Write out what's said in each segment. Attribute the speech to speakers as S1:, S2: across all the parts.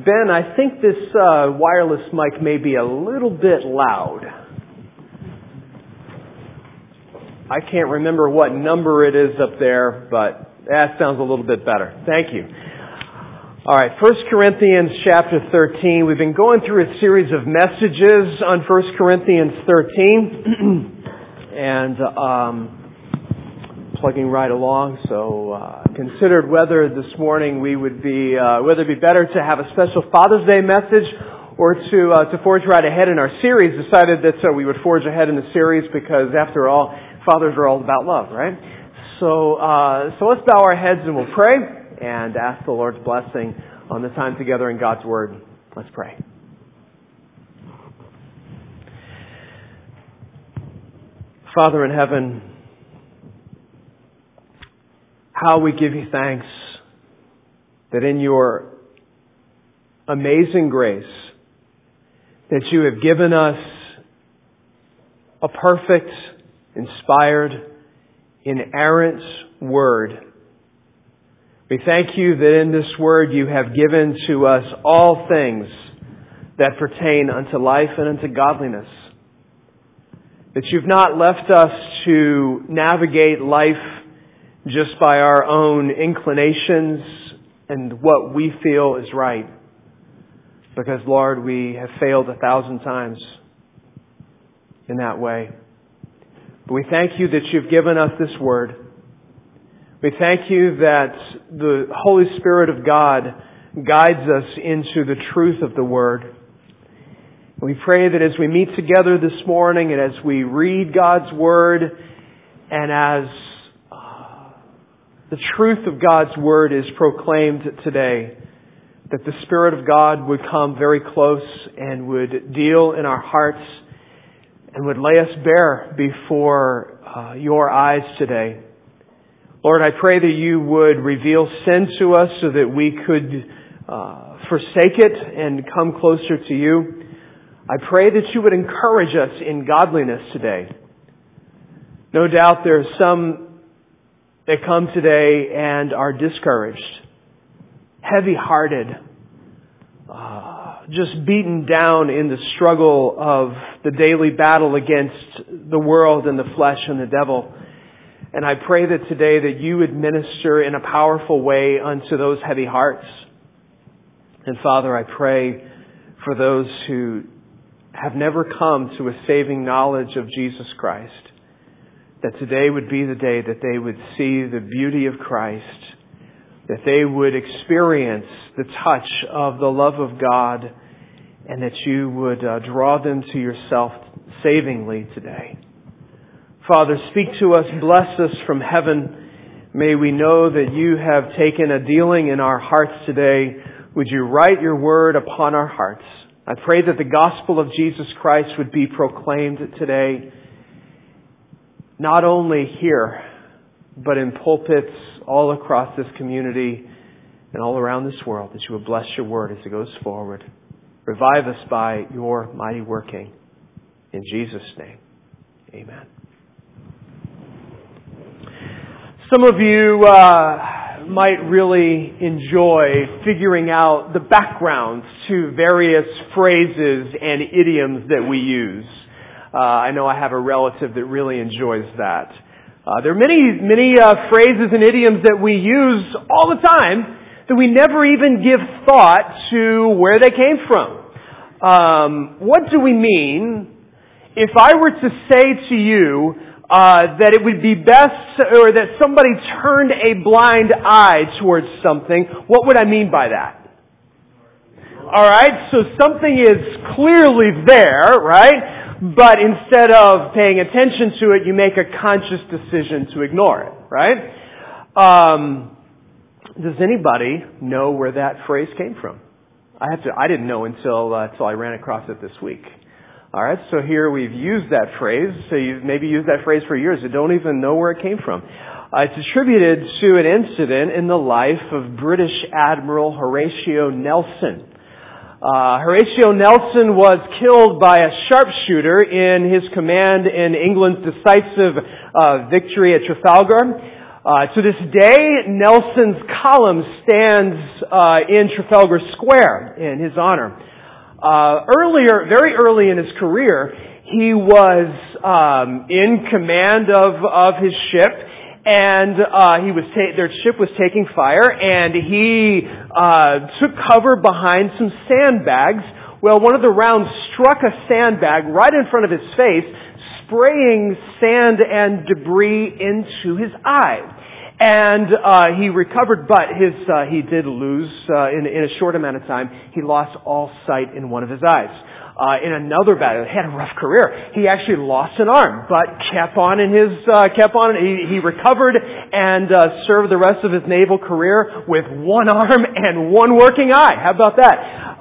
S1: Ben, I think this wireless mic may be a little bit loud. I can't remember what number it is up there, but that sounds a little bit better. Thank you. All right, 1 Corinthians chapter 13. We've been going through a series of messages on 1 Corinthians 13 and plugging right along. So considered whether this morning whether it'd be better to have a special Father's Day message or to forge right ahead in our series. Decided that we would forge ahead in the series because, after all, fathers are all about love, right? So let's bow our heads and we'll pray and ask the Lord's blessing on the time together in God's Word. Let's pray. Father in heaven, how we give you thanks that in your amazing grace that you have given us a perfect, inspired, inerrant Word. We thank you that in this Word you have given to us all things that pertain unto life and unto godliness. That you've not left us to navigate life just by our own inclinations and what we feel is right. Because, Lord, we have failed 1,000 times in that way. But we thank you that you've given us this Word. We thank you that the Holy Spirit of God guides us into the truth of the Word. We pray that as we meet together this morning and as we read God's Word and as the truth of God's Word is proclaimed today, that the Spirit of God would come very close and would deal in our hearts and would lay us bare before your eyes today. Lord, I pray that you would reveal sin to us so that we could forsake it and come closer to you. I pray that you would encourage us in godliness today. No doubt there are some that come today and are discouraged, heavy-hearted, just beaten down in the struggle of the daily battle against the world and the flesh and the devil. And I pray that today that you would minister in a powerful way unto those heavy hearts. And Father, I pray for those who have never come to a saving knowledge of Jesus Christ, that today would be the day that they would see the beauty of Christ, that they would experience the touch of the love of God, and that you would draw them to yourself savingly today. Father, speak to us, bless us from heaven. May we know that you have taken a dealing in our hearts today. Would you write your word upon our hearts? I pray that the gospel of Jesus Christ would be proclaimed today, not only here, but in pulpits all across this community and all around this world, that you would bless your word as it goes forward. Revive us by your mighty working. In Jesus' name, amen. Some of you might really enjoy figuring out the backgrounds to various phrases and idioms that we use. I know I have a relative that really enjoys that. There are many phrases and idioms that we use all the time that we never even give thought to where they came from. What do we mean if I were to say to you that it would be best, or that somebody turned a blind eye towards something? What would I mean by that? Alright, so something is clearly there, right? But instead of paying attention to it, you make a conscious decision to ignore it, right? Does anybody know where that phrase came from? I didn't know until I ran across it this week. Alright, so here we've used that phrase. So you've maybe used that phrase for years. You don't even know where it came from. It's attributed to an incident in the life of British Admiral Horatio Nelson. Horatio Nelson was killed by a sharpshooter in his command in England's decisive victory at Trafalgar. To this day, Nelson's column stands in Trafalgar Square in his honor. Very early in his career, he was in command of his ship, and their ship was taking fire, and he took cover behind some sandbags. Well, one of the rounds struck a sandbag right in front of his face, spraying sand and debris into his eye. And he recovered, but he did lose in a short amount of time. He lost all sight in one of his eyes. In another battle, he had a rough career. He actually lost an arm, but kept on. He recovered and served the rest of his naval career with one arm and one working eye. How about that?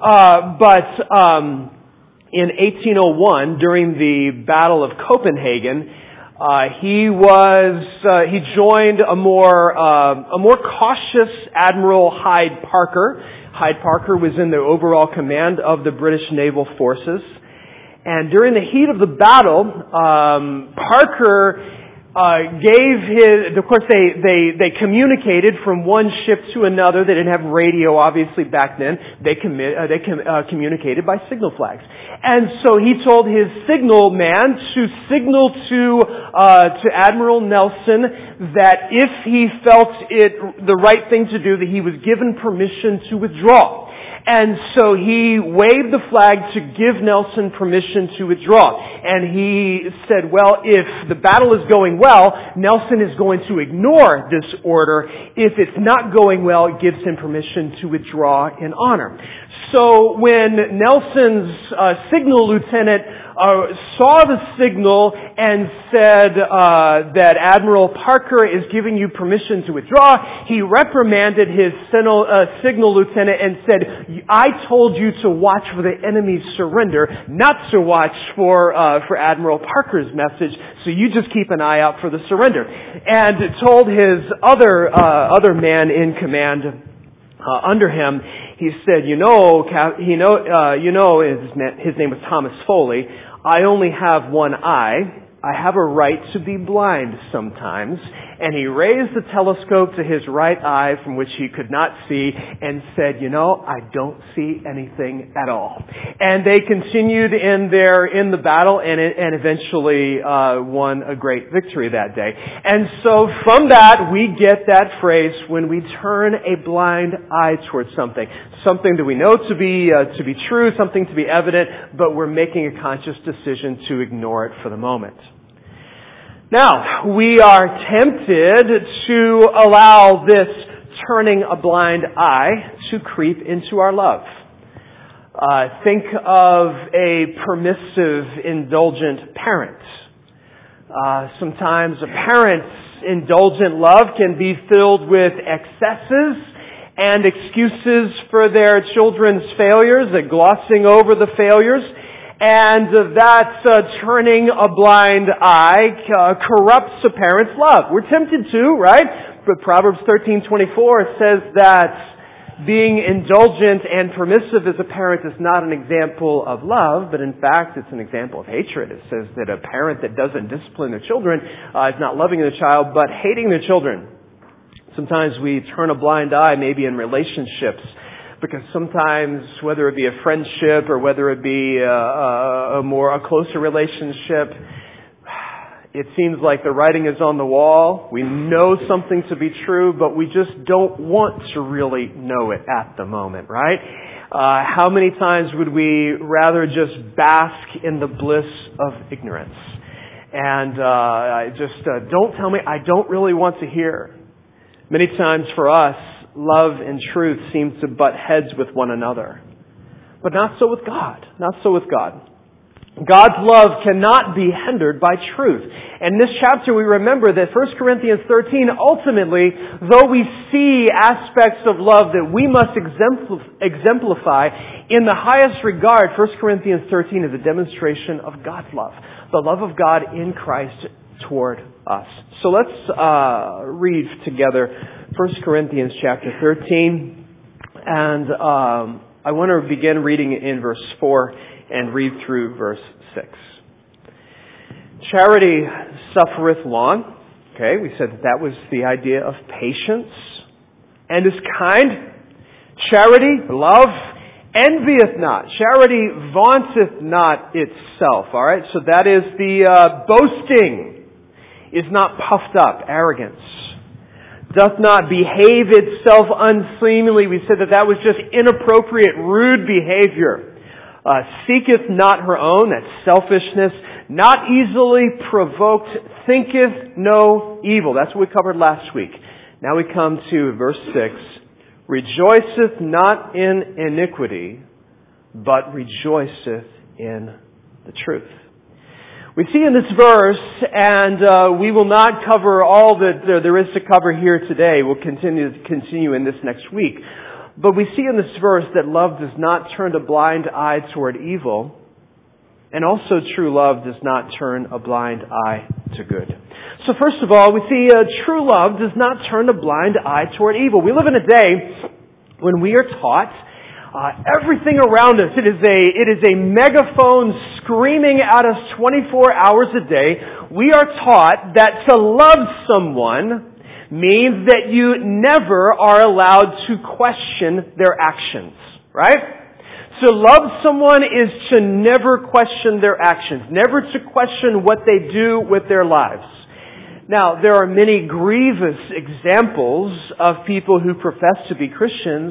S1: In 1801, during the Battle of Copenhagen, he joined a more cautious Admiral Hyde Parker. Hyde Parker was in the overall command of the British naval forces, and during the heat of the battle, Parker they communicated from one ship to another. They didn't have radio, obviously, back then. They communicated by signal flags. And so he told his signal man to signal to Admiral Nelson that if he felt it the right thing to do, that he was given permission to withdraw. And so he waved the flag to give Nelson permission to withdraw. And he said, well, if the battle is going well, Nelson is going to ignore this order. If it's not going well, it gives him permission to withdraw in honor. So when Nelson's signal lieutenant saw the signal and said that Admiral Parker is giving you permission to withdraw, he reprimanded his signal lieutenant and said, I told you to watch for the enemy's surrender, not to watch for Admiral Parker's message, so you just keep an eye out for the surrender. And told his other man in command under him, he said, his name was Thomas Foley, I only have one eye. I have a right to be blind sometimes. And he raised the telescope to his right eye from which he could not see and said, I don't see anything at all. And they continued in the battle and eventually won a great victory that day. And so from that we get that phrase, when we turn a blind eye towards something that we know to be true, something to be evident, but we're making a conscious decision to ignore it for the moment. Now, we are tempted to allow this turning a blind eye to creep into our love. Think of a permissive, indulgent parent. Sometimes a parent's indulgent love can be filled with excesses and excuses for their children's failures, glossing over the failures. And that turning a blind eye corrupts a parent's love. We're tempted to, right? But Proverbs 13:24 says that being indulgent and permissive as a parent is not an example of love, but in fact it's an example of hatred. It says that a parent that doesn't discipline their children is not loving their child, but hating their children. Sometimes we turn a blind eye, maybe in relationships, because sometimes, whether it be a friendship or whether it be a closer relationship, it seems like the writing is on the wall. We know something to be true, but we just don't want to really know it at the moment, right? How many times would we rather just bask in the bliss of ignorance? And don't tell me, I don't really want to hear. Many times for us, love and truth seem to butt heads with one another. But not so with God. Not so with God. God's love cannot be hindered by truth. And in this chapter we remember that 1 Corinthians 13, ultimately, though we see aspects of love that we must exemplify, in the highest regard, 1 Corinthians 13 is a demonstration of God's love. The love of God in Christ toward us. So let's read together 1 Corinthians chapter 13. And I want to begin reading in verse 4 and read through verse 6. Charity suffereth long Okay, we said that was the idea of patience, and is kind. Charity, love, envieth not. Charity vaunteth not itself. All right, so that is the boasting, is not puffed up, arrogance. Doth not behave itself unseemly. We said that was just inappropriate, rude behavior. Seeketh not her own, that's selfishness. Not easily provoked, thinketh no evil. That's what we covered last week. Now we come to verse 6. Rejoiceth not in iniquity, but rejoiceth in the truth. We see in this verse, and we will not cover all that there is to cover here today. We'll continue in this next week. But we see in this verse that love does not turn a blind eye toward evil, and also true love does not turn a blind eye to good. So first of all, we see true love does not turn a blind eye toward evil. We live in a day when we are taught everything around us. It is a megaphone screaming at us 24 hours a day. We are taught that to love someone means that you never are allowed to question their actions, right? To love someone is to never question their actions, never to question what they do with their lives. Now, there are many grievous examples of people who profess to be Christians,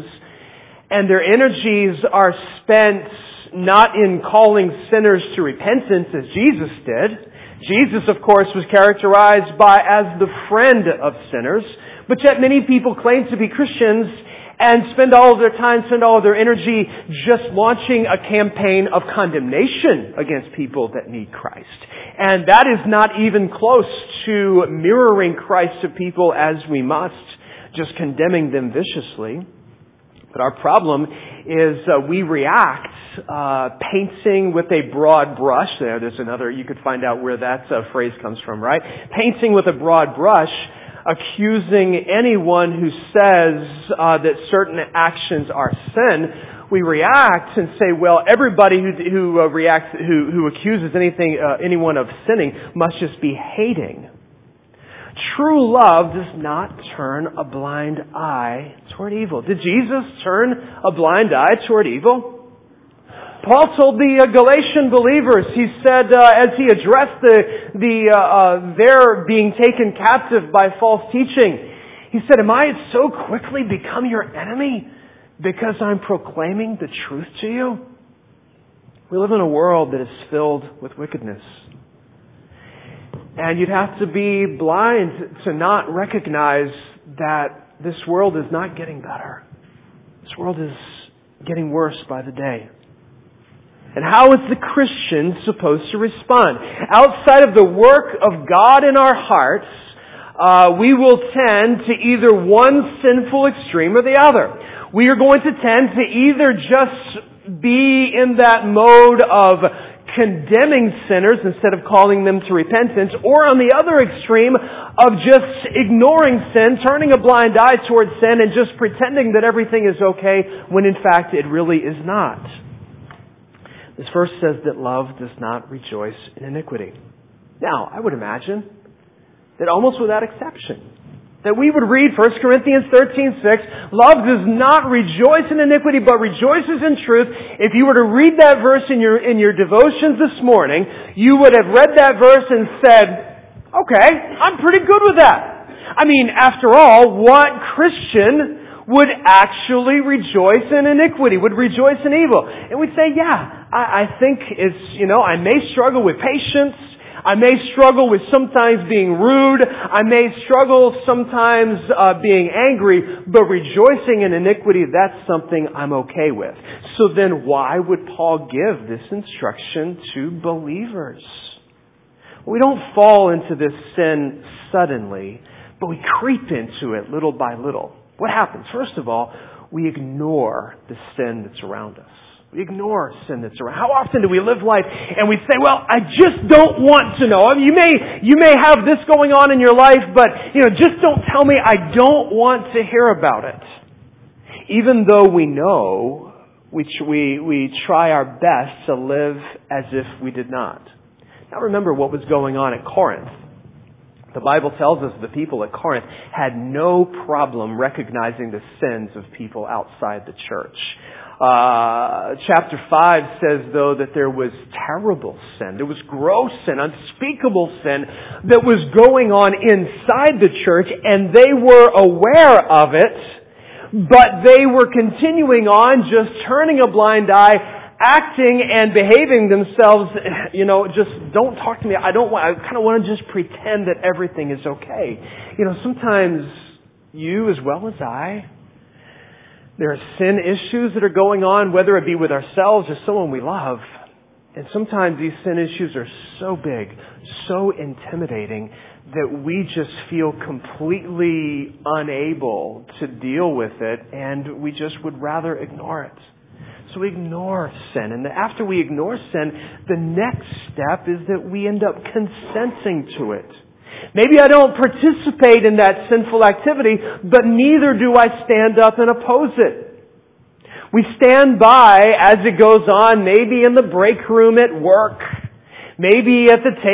S1: and their energies are spent not in calling sinners to repentance as Jesus did. Jesus, of course, was characterized as the friend of sinners, but yet many people claim to be Christians and spend all of their time, spend all of their energy just launching a campaign of condemnation against people that need Christ. And that is not even close to mirroring Christ to people as we must, just condemning them viciously. But our problem is we react painting with a broad brush. There's another, you could find out where that phrase comes from, right? Painting with a broad brush, accusing anyone who says that certain actions are sin. We react and say, well, everybody who accuses anyone of sinning must just be hating. True love does not turn a blind eye toward evil. Did Jesus turn a blind eye toward evil? Paul told the Galatian believers, he said, as he addressed their being taken captive by false teaching, he said, am I so quickly become your enemy because I'm proclaiming the truth to you? We live in a world that is filled with wickedness. And you'd have to be blind to not recognize that this world is not getting better. This world is getting worse by the day. And how is the Christian supposed to respond? Outside of the work of God in our hearts, we will tend to either one sinful extreme or the other. We are going to tend to either just be in that mode of condemning sinners instead of calling them to repentance, or on the other extreme of just ignoring sin, turning a blind eye towards sin, and just pretending that everything is okay when in fact it really is not. This verse says that love does not rejoice in iniquity. Now, I would imagine that almost without exception, that we would read 1 Corinthians 13:6, love does not rejoice in iniquity, but rejoices in truth. If you were to read that verse in your devotions this morning, you would have read that verse and said, okay, I'm pretty good with that. I mean, after all, what Christian would actually rejoice in iniquity, would rejoice in evil? And we'd say, yeah, I think it's, I may struggle with patience. I may struggle with sometimes being rude. I may struggle sometimes being angry, but rejoicing in iniquity, that's something I'm okay with. So then why would Paul give this instruction to believers? We don't fall into this sin suddenly, but we creep into it little by little. What happens? First of all, we ignore the sin that's around us. We ignore sin that's around. How often do we live life and we say, well, I just don't want to know. I mean, you may have this going on in your life, but just don't tell me. I don't want to hear about it. Even though we know, we try our best to live as if we did not. Now remember what was going on at Corinth. The Bible tells us the people at Corinth had no problem recognizing the sins of people outside the church. Chapter 5 says, though, that there was terrible sin. There was gross sin, unspeakable sin that was going on inside the church, and they were aware of it, but they were continuing on, just turning a blind eye, acting and behaving themselves, just don't talk to me. I kind of want to just pretend that everything is okay. Sometimes you as well as I, there are sin issues that are going on, whether it be with ourselves or someone we love. And sometimes these sin issues are so big, so intimidating, that we just feel completely unable to deal with it, and we just would rather ignore it. So we ignore sin. And after we ignore sin, the next step is that we end up consenting to it. Maybe I don't participate in that sinful activity, but neither do I stand up and oppose it. We stand by as it goes on, maybe in the break room at work. Maybe at the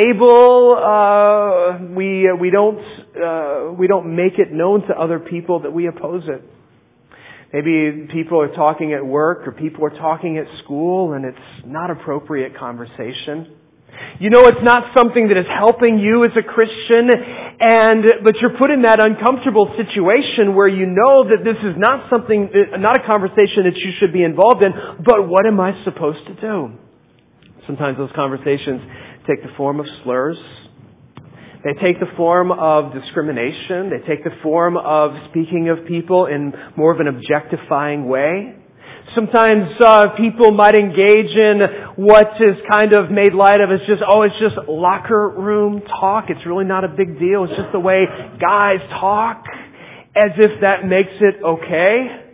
S1: table, we don't make it known to other people that we oppose it. Maybe people are talking at work or people are talking at school and it's not appropriate conversation. It's not something that is helping you as a Christian, but you're put in that uncomfortable situation where you know that this is not a conversation that you should be involved in, but what am I supposed to do? Sometimes those conversations take the form of slurs. They take the form of discrimination. They take the form of speaking of people in more of an objectifying way. Sometimes people might engage in what is kind of made light of as it's just locker room talk. It's really not a big deal. It's just the way guys talk, as if that makes it okay.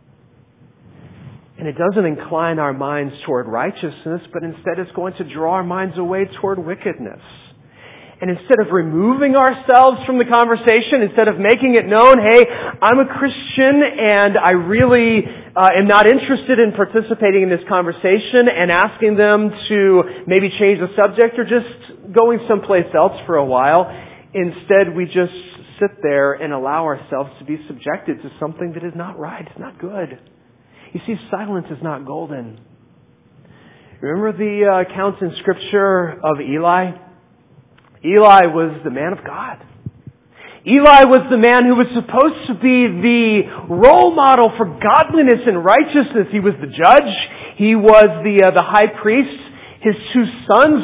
S1: And it doesn't incline our minds toward righteousness, but instead it's going to draw our minds away toward wickedness. And instead of removing ourselves from the conversation, instead of making it known, hey, I'm a Christian and I really am not interested in participating in this conversation, and asking them to maybe change the subject or just going someplace else for a while, instead we just sit there and allow ourselves to be subjected to something that is not right, it's not good. You see, silence is not golden. Remember the accounts in Scripture of Eli? Eli was the man of God. Eli was the man who was supposed to be the role model for godliness and righteousness. He was the judge. He was the high priest. His two sons,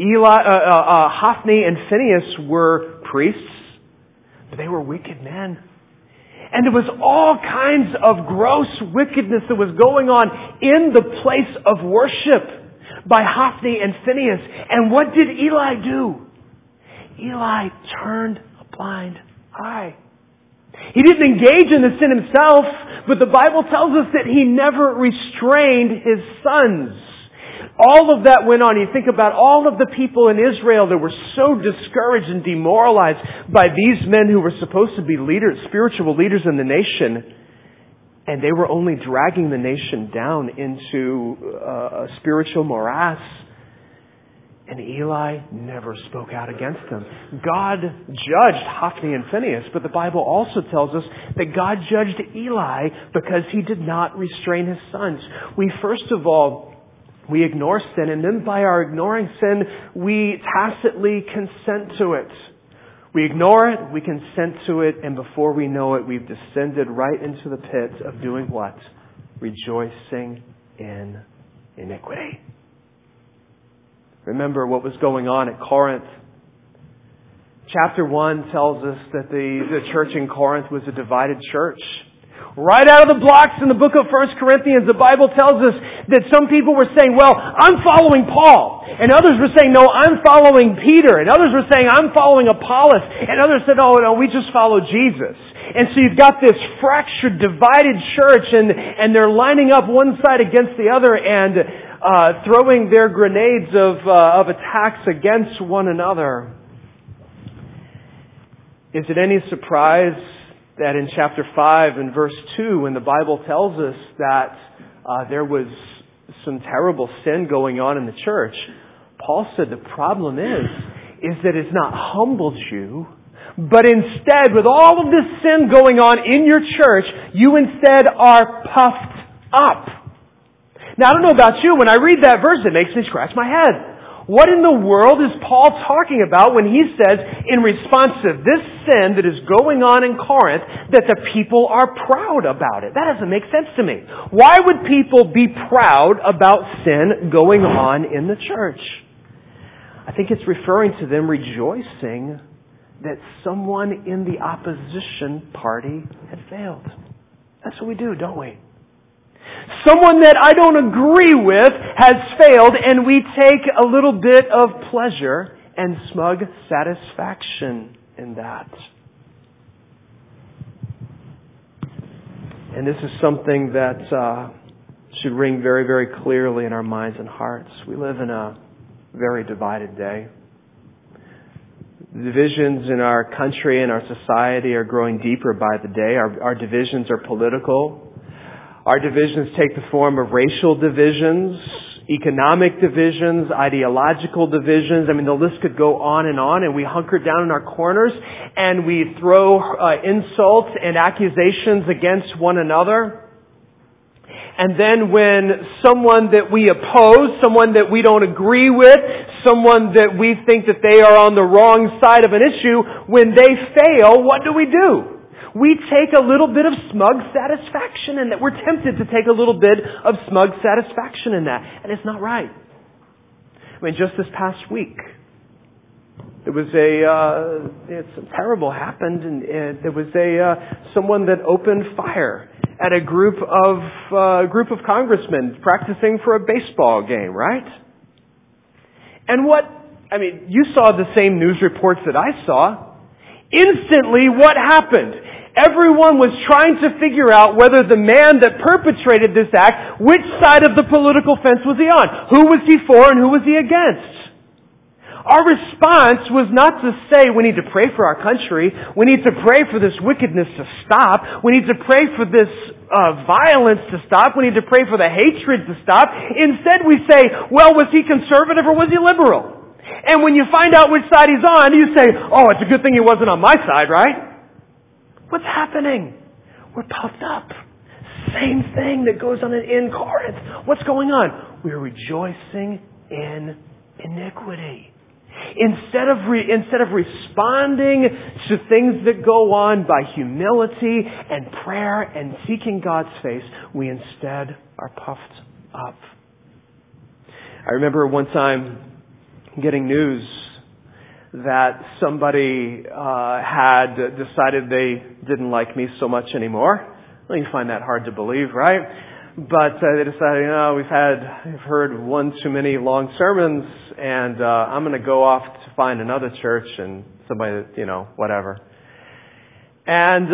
S1: Hophni and Phinehas, were priests, but they were wicked men. And there was all kinds of gross wickedness that was going on in the place of worship by Hophni and Phinehas. And what did Eli do? Eli turned a blind eye. He didn't engage in the sin himself, but the Bible tells us that he never restrained his sons. All of that went on. You think about all of the people in Israel that were so discouraged and demoralized by these men who were supposed to be leaders, spiritual leaders in the nation, and they were only dragging the nation down into a spiritual morass. And Eli never spoke out against them. God judged Hophni and Phinehas, but the Bible also tells us that God judged Eli because he did not restrain his sons. We ignore sin, and then by our ignoring sin, we tacitly consent to it. We ignore it, we consent to it, and before we know it, we've descended right into the pit of doing what? Rejoicing in iniquity. Remember what was going on at Corinth. Chapter 1 tells us that the church in Corinth was a divided church. Right out of the blocks in the book of 1 Corinthians, the Bible tells us that some people were saying, well, I'm following Paul. And others were saying, no, I'm following Peter. And others were saying, I'm following Apollos. And others said, oh, no, we just follow Jesus. And so you've got this fractured, divided church, and they're lining up one side against the other and throwing their grenades of attacks against one another. Is it any surprise that in chapter 5 and verse 2, when the Bible tells us that there was some terrible sin going on in the church, Paul said the problem is that it's not humbled you, But instead, with all of this sin going on in your church, you instead are puffed up. Now, I don't know about you, when I read that verse, it makes me scratch my head. What in the world is Paul talking about when he says, in response to this sin that is going on in Corinth, that the people are proud about it? That doesn't make sense to me. Why would people be proud about sin going on in the church? I think it's referring to them rejoicing that someone in the opposition party had failed. That's what we do, don't we? Someone that I don't agree with has failed, and we take a little bit of pleasure and smug satisfaction in that. And this is something that should ring very, very clearly in our minds and hearts. We live in a very divided day. The divisions in our country and our society are growing deeper by the day. Our divisions are political. Our divisions take the form of racial divisions, economic divisions, ideological divisions. I mean, the list could go on, and we hunker down in our corners, and we throw insults and accusations against one another. And then when someone that we oppose, someone that we don't agree with, someone that we think that they are on the wrong side of an issue, when they fail, what do? We take a little bit of smug satisfaction in that. We're tempted to take a little bit of smug satisfaction in that. And it's not right. I mean, just this past week, there was something terrible happened, and there was someone that opened fire at a group of congressmen practicing for a baseball game, right? And you saw the same news reports that I saw. Instantly, what happened? Everyone was trying to figure out whether the man that perpetrated this act, which side of the political fence was he on? Who was he for and who was he against? Our response was not to say we need to pray for our country, we need to pray for this wickedness to stop, we need to pray for this violence to stop, we need to pray for the hatred to stop. Instead we say, well, was he conservative or was he liberal? And when you find out which side he's on, you say, oh, it's a good thing he wasn't on my side, right? What's happening? We're puffed up. Same thing that goes on in Corinth. What's going on? We're rejoicing in iniquity. Instead of responding to things that go on by humility and prayer and seeking God's face, we instead are puffed up. I remember one time getting news that somebody had decided they didn't like me so much anymore. Well, you find that hard to believe, right? But they decided, we've heard one too many long sermons, and I'm going to go off to find another church and somebody that, whatever. And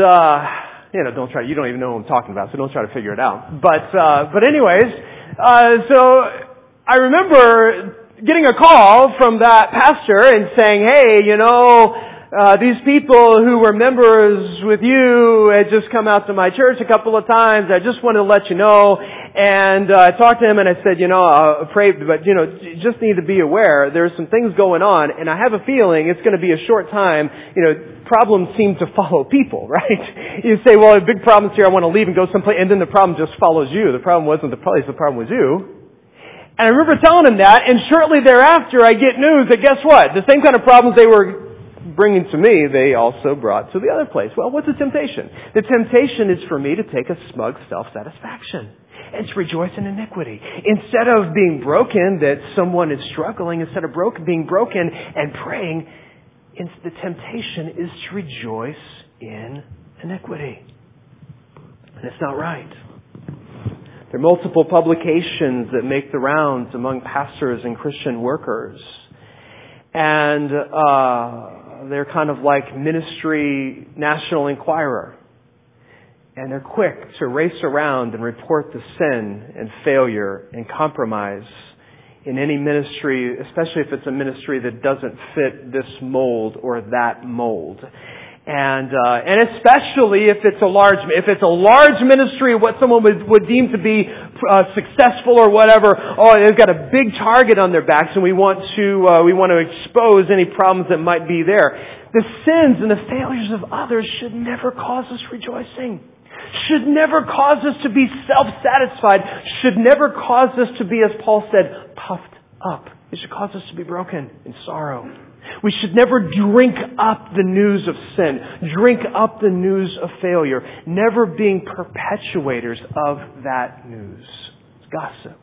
S1: you don't even know what I'm talking about, so don't try to figure it out. But anyways, so I remember getting a call from that pastor and saying, hey, these people who were members with you had just come out to my church a couple of times. I just wanted to let you know. And I talked to him and I said, I'll pray, but you just need to be aware. There's some things going on, and I have a feeling it's going to be a short time. Problems seem to follow people, right? You say, well, big problems here. I want to leave and go someplace, and then the problem just follows you. The problem wasn't the place. The problem was you. And I remember telling him that, and shortly thereafter I get news that guess what? The same kind of problems they were bringing to me, they also brought to the other place. Well, what's the temptation? The temptation is for me to take a smug self-satisfaction and to rejoice in iniquity. Instead of being broken that someone is struggling, instead of being broken and praying, the temptation is to rejoice in iniquity. And it's not right. There are multiple publications that make the rounds among pastors and Christian workers. And they're kind of like Ministry National Enquirer. And they're quick to race around and report the sin and failure and compromise in any ministry, especially if it's a ministry that doesn't fit this mold or that mold. And especially if it's a large ministry, what someone would deem to be successful or whatever, they've got a big target on their backs, and we want to expose any problems that might be there. The sins and the failures of others should never cause us rejoicing. Should never cause us to be self-satisfied. Should never cause us to be, as Paul said, puffed up. It should cause us to be broken in sorrow. We should never drink up the news of sin, drink up the news of failure, never being perpetuators of that news. It's gossip.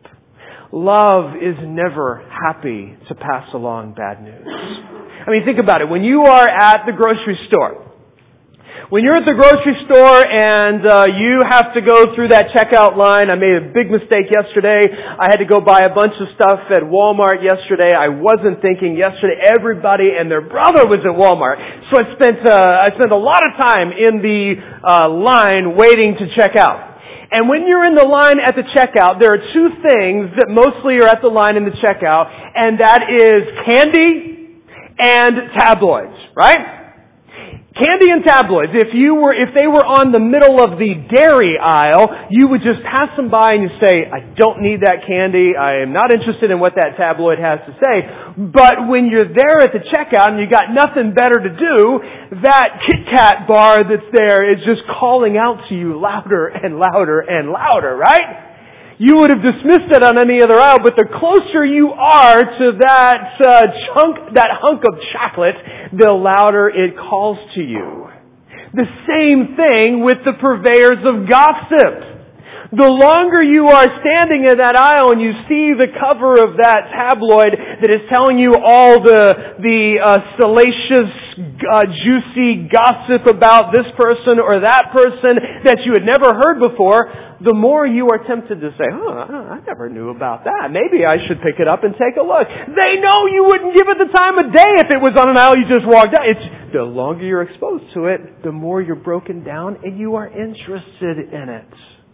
S1: Love is never happy to pass along bad news. I mean, think about it. When you are at the grocery store, when you're at the grocery store and you have to go through that checkout line, I made a big mistake yesterday. I had to go buy a bunch of stuff at Walmart yesterday. I wasn't thinking yesterday everybody and their brother was at Walmart. So I spent a lot of time in the line waiting to check out. And when you're in the line at the checkout, there are two things that mostly are at the line in the checkout, and that is candy and tabloids, right? Candy and tabloids. If they were on the middle of the dairy aisle, you would just pass them by and you say, I don't need that candy. I am not interested in what that tabloid has to say. But when you're there at the checkout and you got nothing better to do, that Kit Kat bar that's there is just calling out to you louder and louder and louder, right? You would have dismissed it on any other aisle, but the closer you are to that hunk of chocolate, the louder it calls to you. The same thing with the purveyors of gossip. The longer you are standing in that aisle and you see the cover of that tabloid that is telling you all the salacious, juicy gossip about this person or that person that you had never heard before, the more you are tempted to say, I never knew about that. Maybe I should pick it up and take a look. They know you wouldn't give it the time of day if it was on an aisle you just walked down. The longer you're exposed to it, the more you're broken down and you are interested in it.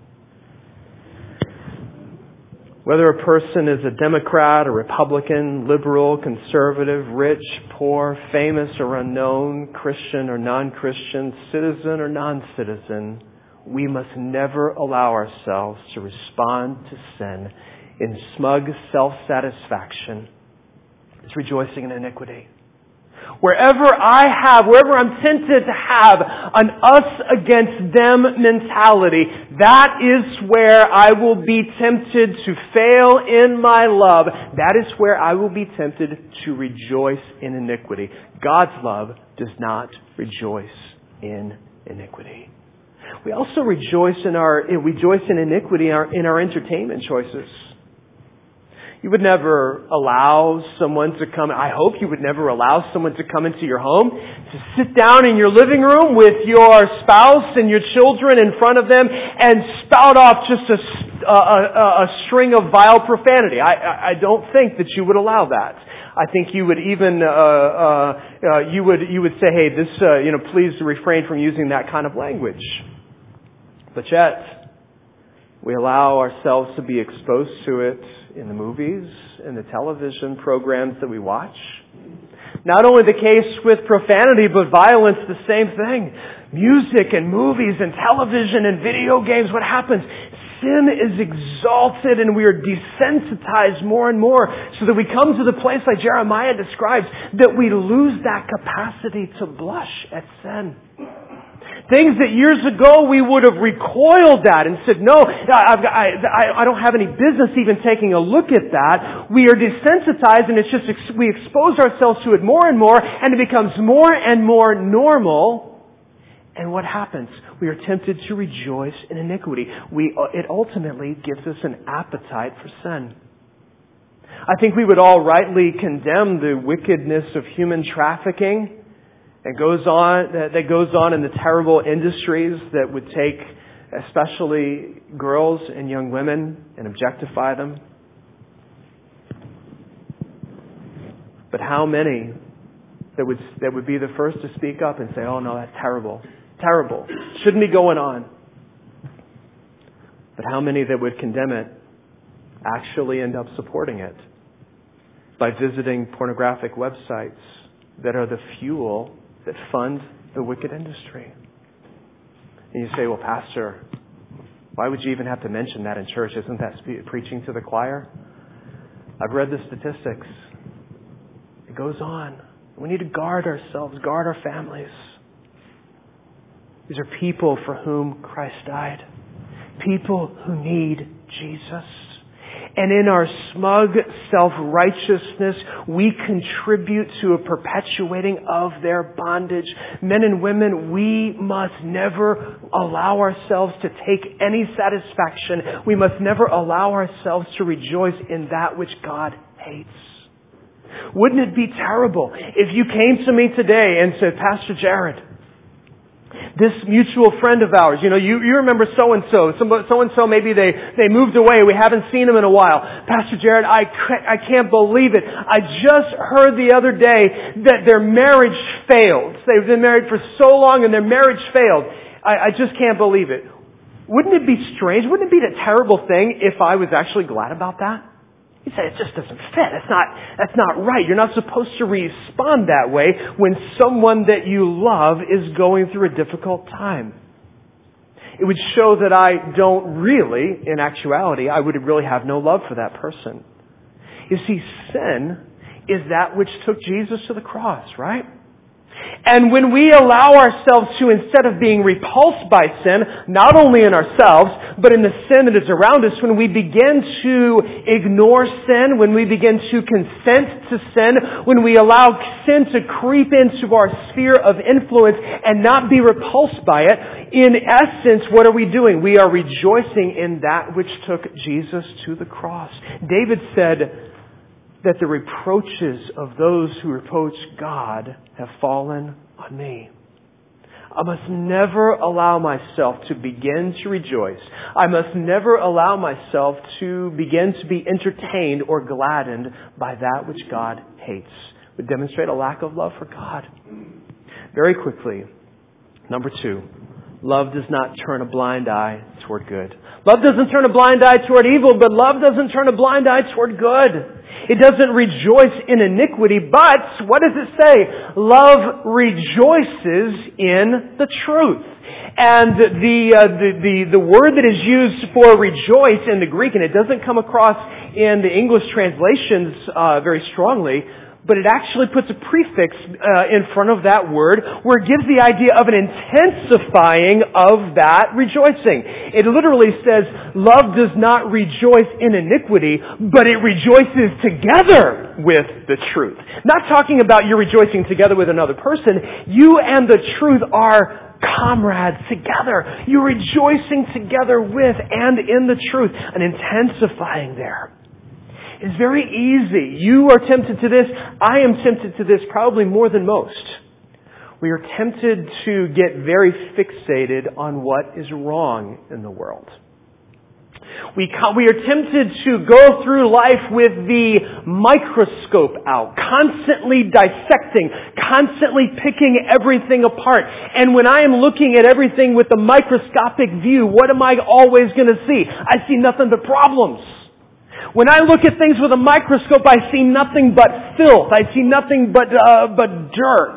S1: Whether a person is a Democrat, a Republican, liberal, conservative, rich, poor, famous or unknown, Christian or non-Christian, citizen or non-citizen, we must never allow ourselves to respond to sin in smug self-satisfaction. It's rejoicing in iniquity. Wherever I'm tempted to have an us against them mentality, that is where I will be tempted to fail in my love. That is where I will be tempted to rejoice in iniquity. God's love does not rejoice in iniquity. We also rejoice in iniquity in our entertainment choices. You would never allow someone to come, I hope you would never allow someone to come into your home, to sit down in your living room with your spouse and your children in front of them and spout off just a string of vile profanity. I don't think that you would allow that. I think you would even, you would say, hey, please refrain from using that kind of language. But yet, we allow ourselves to be exposed to it in the movies, in the television programs that we watch. Not only the case with profanity, but violence, the same thing. Music and movies and television and video games, what happens? Sin is exalted and we are desensitized more and more so that we come to the place like Jeremiah describes, that we lose that capacity to blush at sin. Things that years ago we would have recoiled at and said, no, I don't have any business even taking a look at that. We are desensitized and it's just, we expose ourselves to it more and more and it becomes more and more normal. And what happens? We are tempted to rejoice in iniquity. It ultimately gives us an appetite for sin. I think we would all rightly condemn the wickedness of human trafficking that goes on in the terrible industries that would take especially girls and young women and objectify them. But how many that would be the first to speak up and say, oh no, that's terrible. Terrible. Shouldn't be going on. But how many that would condemn it actually end up supporting it by visiting pornographic websites that are the fuel that fund the wicked industry? And you say, well, Pastor, why would you even have to mention that in church? Isn't that preaching to the choir? I've read the statistics. It goes on. We need to guard ourselves, guard our families. These are people for whom Christ died. People who need Jesus. And in our smug self-righteousness, we contribute to a perpetuating of their bondage. Men and women, we must never allow ourselves to take any satisfaction. We must never allow ourselves to rejoice in that which God hates. Wouldn't it be terrible if you came to me today and said, Pastor Jared, this mutual friend of ours, you remember so-and-so. So-and-so, maybe they moved away. We haven't seen them in a while. Pastor Jared, I can't believe it. I just heard the other day that their marriage failed. They've been married for so long and their marriage failed. I just can't believe it. Wouldn't it be strange? Wouldn't it be a terrible thing if I was actually glad about that? You say, it just doesn't fit. That's not right. You're not supposed to respond that way when someone that you love is going through a difficult time. It would show that I don't really, in actuality, I would really have no love for that person. You see, sin is that which took Jesus to the cross, right? And when we allow ourselves to, instead of being repulsed by sin, not only in ourselves, but in the sin that is around us, when we begin to ignore sin, when we begin to consent to sin, when we allow sin to creep into our sphere of influence and not be repulsed by it, in essence, what are we doing? We are rejoicing in that which took Jesus to the cross. David said that the reproaches of those who reproach God have fallen on me. I must never allow myself to begin to rejoice. I must never allow myself to begin to be entertained or gladdened by that which God hates. It would demonstrate a lack of love for God. Very quickly, number 2, love does not turn a blind eye toward good. Love doesn't turn a blind eye toward evil, but love doesn't turn a blind eye toward good. It doesn't rejoice in iniquity, but what does it say? Love rejoices in the truth. And the word that is used for rejoice in the Greek, and it doesn't come across in the English translations very strongly, but it actually puts a prefix in front of that word where it gives the idea of an intensifying of that rejoicing. It literally says, love does not rejoice in iniquity, but it rejoices together with the truth. Not talking about you rejoicing together with another person. You and the truth are comrades together. You're rejoicing together with and in the truth. An intensifying there. It's very easy. You are tempted to this. I am tempted to this probably more than most. We are tempted to get very fixated on what is wrong in the world. We are tempted to go through life with the microscope out, constantly dissecting, constantly picking everything apart. And when I am looking at everything with a microscopic view, what am I always going to see? I see nothing but problems. When I look at things with a microscope, I see nothing but filth. I see nothing but dirt.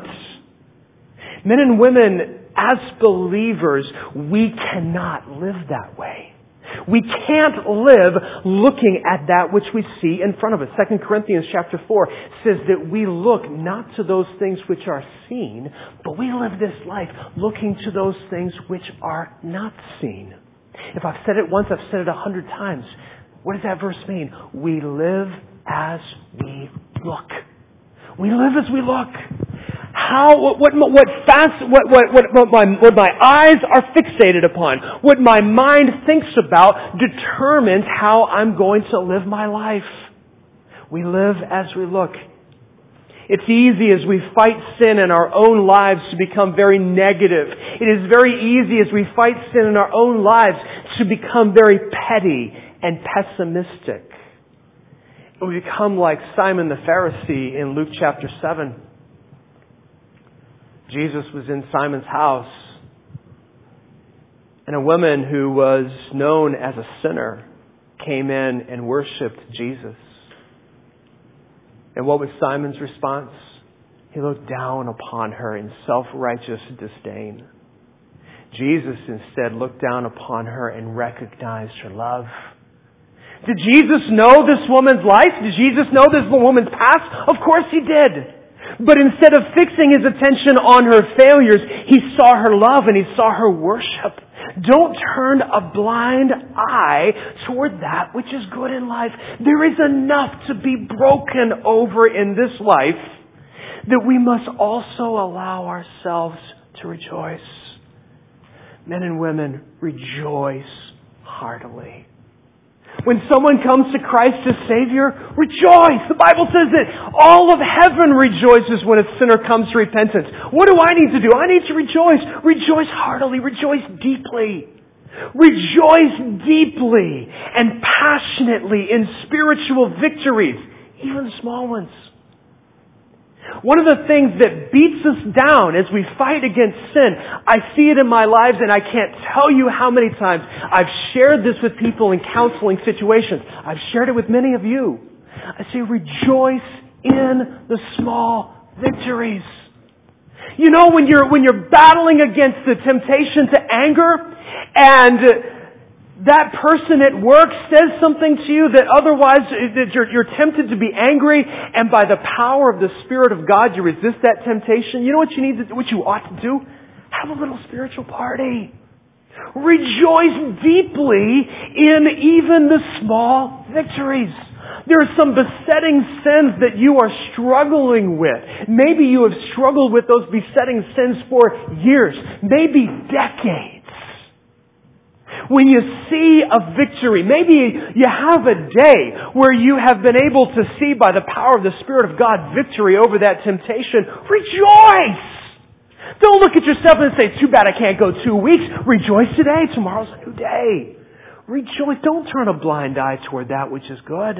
S1: Men and women, as believers, we cannot live that way. We can't live looking at that which we see in front of us. 2 Corinthians chapter 4 says that we look not to those things which are seen, but we live this life looking to those things which are not seen. If I've said it once, I've said it 100 times. What does that verse mean? We live as we look. We live as we look. What my eyes are fixated upon, what my mind thinks about, determines how I'm going to live my life. We live as we look. It's easy as we fight sin in our own lives to become very negative. It is very easy as we fight sin in our own lives to become very petty and pessimistic. We become like Simon the Pharisee in Luke chapter 7. Jesus was in Simon's house, and a woman who was known as a sinner came in and worshipped Jesus. And what was Simon's response? He looked down upon her in self-righteous disdain. Jesus instead looked down upon her and recognized her love. Did Jesus know this woman's life? Did Jesus know this woman's past? Of course He did. But instead of fixing his attention on her failures, he saw her love and he saw her worship. Don't turn a blind eye toward that which is good in life. There is enough to be broken over in this life that we must also allow ourselves to rejoice. Men and women, rejoice heartily. When someone comes to Christ as Savior, rejoice! The Bible says that all of heaven rejoices when a sinner comes to repentance. What do I need to do? I need to rejoice. Rejoice heartily. Rejoice deeply. Rejoice deeply and passionately in spiritual victories, even small ones. One of the things that beats us down as we fight against sin, I see it in my lives and I can't tell you how many times I've shared this with people in counseling situations. I've shared it with many of you. I say, rejoice in the small victories. You know, when you're battling against the temptation to anger and that person at work says something to you that otherwise that you're tempted to be angry, and by the power of the Spirit of God you resist that temptation. You know what what you ought to do? Have a little spiritual party. Rejoice deeply in even the small victories. There are some besetting sins that you are struggling with. Maybe you have struggled with those besetting sins for years, maybe decades. When you see a victory, maybe you have a day where you have been able to see by the power of the Spirit of God victory over that temptation. Rejoice! Don't look at yourself and say, too bad I can't go 2 weeks. Rejoice today. Tomorrow's a new day. Rejoice. Don't turn a blind eye toward that which is good.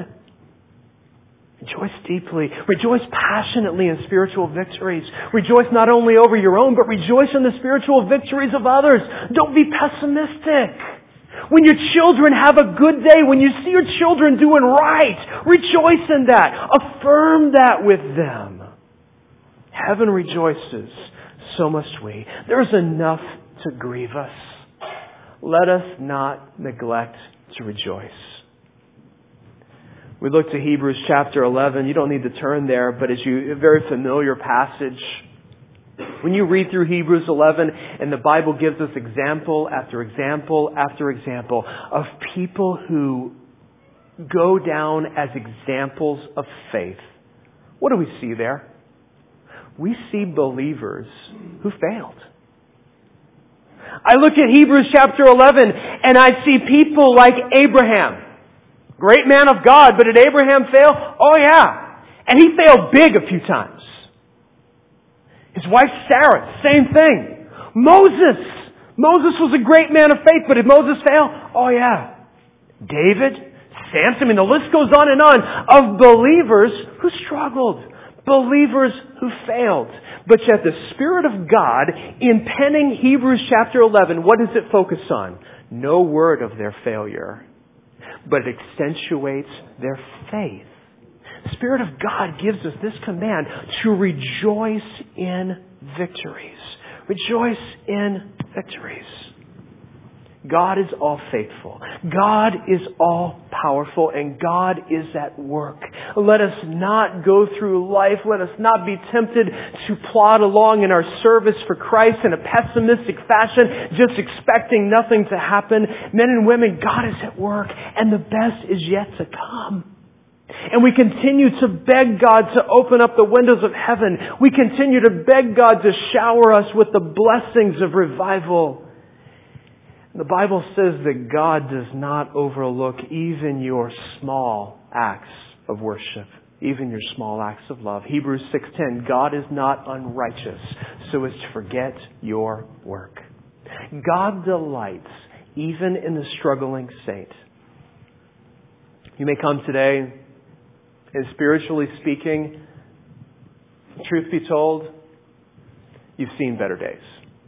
S1: Rejoice deeply. Rejoice passionately in spiritual victories. Rejoice not only over your own, but rejoice in the spiritual victories of others. Don't be pessimistic. When your children have a good day, when you see your children doing right, rejoice in that. Affirm that with them. Heaven rejoices, so must we. There's enough to grieve us. Let us not neglect to rejoice. We look to Hebrews chapter 11. You don't need to turn there, but it's a very familiar passage. When you read through Hebrews 11, and the Bible gives us example after example after example of people who go down as examples of faith, what do we see there? We see believers who failed. I look at Hebrews chapter 11, and I see people like Abraham. Great man of God, but did Abraham fail? Oh yeah. And he failed big a few times. His wife Sarah, same thing. Moses was a great man of faith, but did Moses fail? Oh yeah. David, Samson, the list goes on and on of believers who struggled. Believers who failed. But yet the Spirit of God, in penning Hebrews chapter 11, what does it focus on? No word of their failure, but it accentuates their faith. The Spirit of God gives us this command to rejoice in victories. Rejoice in victories. God is all faithful. God is all powerful, and God is at work. Let us not go through life. Let us not be tempted to plod along in our service for Christ in a pessimistic fashion, just expecting nothing to happen. Men and women, God is at work, and the best is yet to come. And we continue to beg God to open up the windows of heaven. We continue to beg God to shower us with the blessings of revival. The Bible says that God does not overlook even your small acts of worship, even your small acts of love. Hebrews 6:10, God is not unrighteous so as to forget your work. God delights even in the struggling saint. You may come today, and spiritually speaking, truth be told, you've seen better days.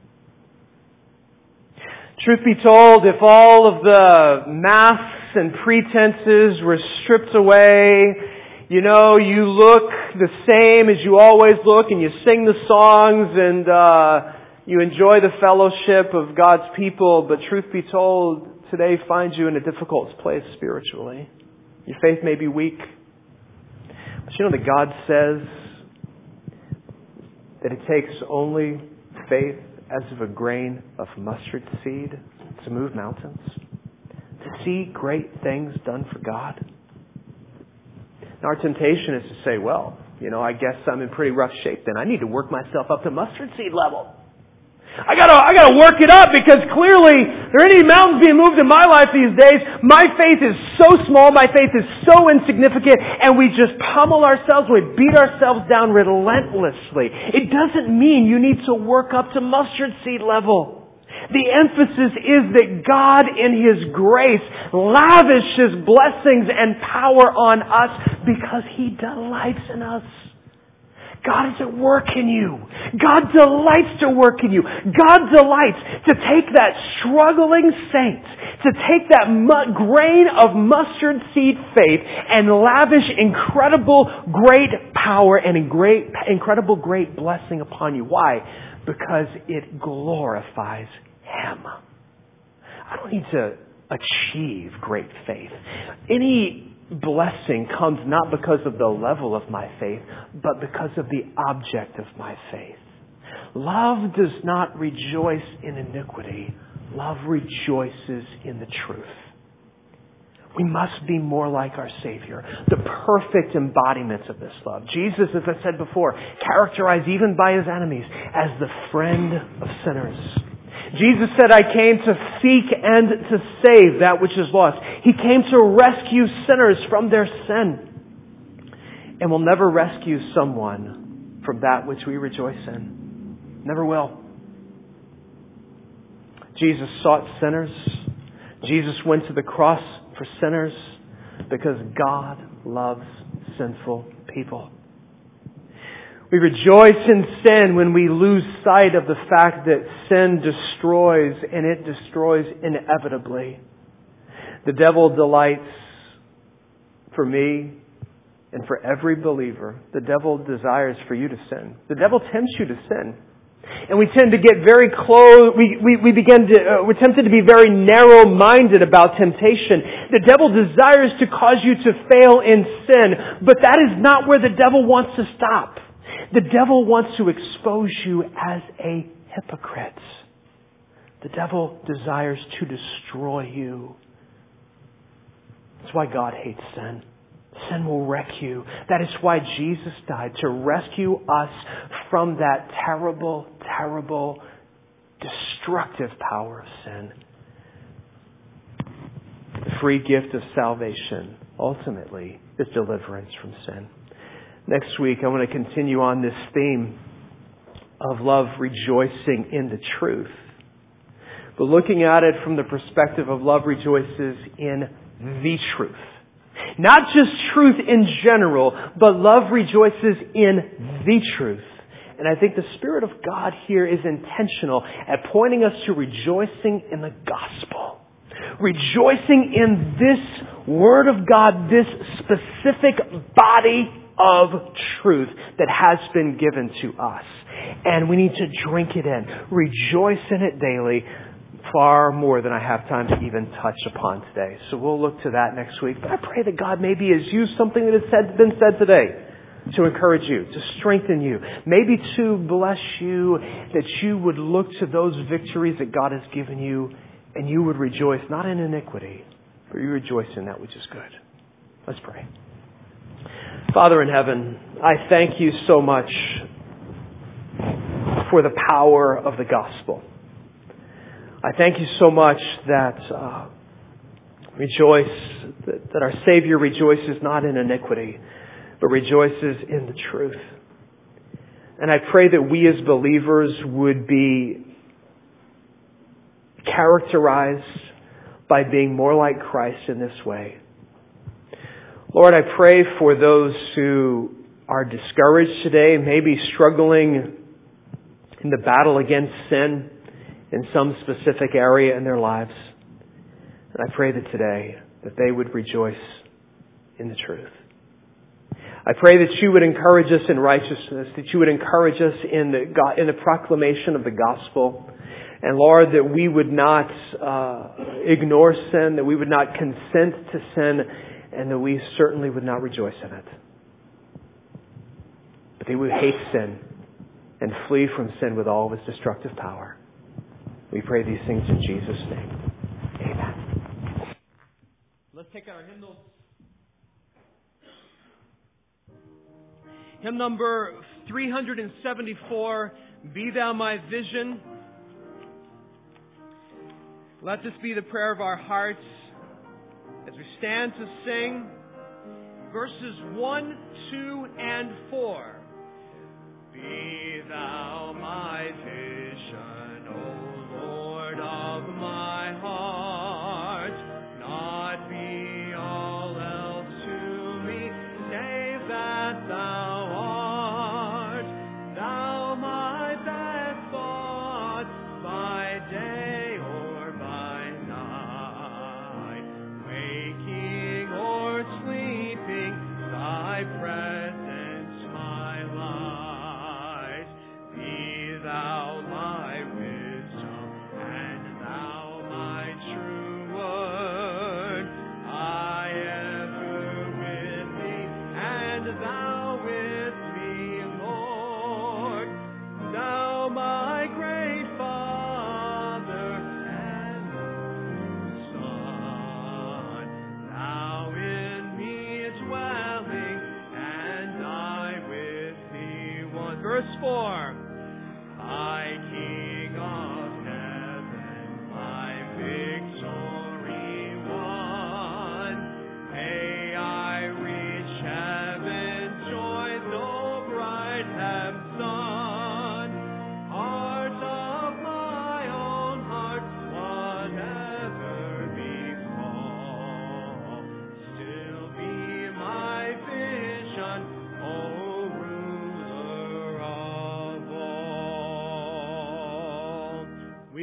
S1: Truth be told, if all of the masks and pretenses were stripped away, you look the same as you always look, and you sing the songs, and you enjoy the fellowship of God's people, but truth be told, today finds you in a difficult place spiritually. Your faith may be weak. But that God says, that it takes only faith as of a grain of mustard seed to move mountains, to see great things done for God. And our temptation is to say, well, I guess I'm in pretty rough shape then. I need to work myself up to mustard seed level. I gotta work it up because clearly there ain't any mountains being moved in my life these days. My faith is so small, my faith is so insignificant, and we just pummel ourselves, we beat ourselves down relentlessly. It doesn't mean you need to work up to mustard seed level. The emphasis is that God in His grace lavishes blessings and power on us because He delights in us. God is at work in you. God delights to work in you. God delights to take that struggling saint, to take that grain of mustard seed faith and lavish incredible great power and incredible great blessing upon you. Why? Because it glorifies Him. I don't need to achieve great faith. Any blessing comes not because of the level of my faith, but because of the object of my faith. Love does not rejoice in iniquity. Love rejoices in the truth. We must be more like our Savior, the perfect embodiments of this love. Jesus, as I said before, characterized even by His enemies as the friend of sinners. Jesus said, I came to seek and to save that which is lost. He came to rescue sinners from their sin. And will never rescue someone from that which we rejoice in. Never will. Jesus sought sinners. Jesus went to the cross for sinners because God loves sinful people. We rejoice in sin when we lose sight of the fact that sin destroys, and it destroys inevitably. The devil delights, for me and for every believer, the devil desires for you to sin. The devil tempts you to sin. And we tend to get very close, we're tempted to be very narrow-minded about temptation. The devil desires to cause you to fail in sin, but that is not where the devil wants to stop. The devil wants to expose you as a hypocrite. The devil desires to destroy you. That's why God hates sin. Sin will wreck you. That is why Jesus died, to rescue us from that terrible, terrible, destructive power of sin. The free gift of salvation, ultimately, is deliverance from sin. Next week, I want to continue on this theme of love rejoicing in the truth. But looking at it from the perspective of love rejoices in the truth. Not just truth in general, but love rejoices in the truth. And I think the Spirit of God here is intentional at pointing us to rejoicing in the gospel. Rejoicing in this Word of God, this specific body of truth that has been given to us. And we need to drink it in. Rejoice in it daily, far more than I have time to even touch upon today. So we'll look to that next week. But I pray that God maybe has used something that has been said today to encourage you, to strengthen you, maybe to bless you, that you would look to those victories that God has given you and you would rejoice, not in iniquity, but you rejoice in that which is good. Let's pray. Father in heaven, I thank you so much for the power of the gospel. I thank you so much that that our Savior rejoices not in iniquity, but rejoices in the truth. And I pray that we as believers would be characterized by being more like Christ in this way. Lord, I pray for those who are discouraged today, maybe struggling in the battle against sin in some specific area in their lives. And I pray that today that they would rejoice in the truth. I pray that you would encourage us in righteousness, that you would encourage us in the proclamation of the gospel. And Lord, that we would not ignore sin, that we would not consent to sin, and that we certainly would not rejoice in it. But that we would hate sin and flee from sin with all of its destructive power. We pray these things in Jesus' name. Amen. Let's take our hymnals. Hymn number 374, Be Thou My Vision. Let this be the prayer of our hearts as we stand to sing verses 1, 2, and 4. Be Thou my vision, O Lord of my heart, not be all else to me, save that Thou art. Thou my best thought, by day or by night, waking or sleeping, Thy presence my light. Be Thou my wisdom, and Thou my true word. I ever with Thee, and Thou with me, Lord. Thou my great Father and Son. Thou in me dwelling, and I with Thee one. Verse 4.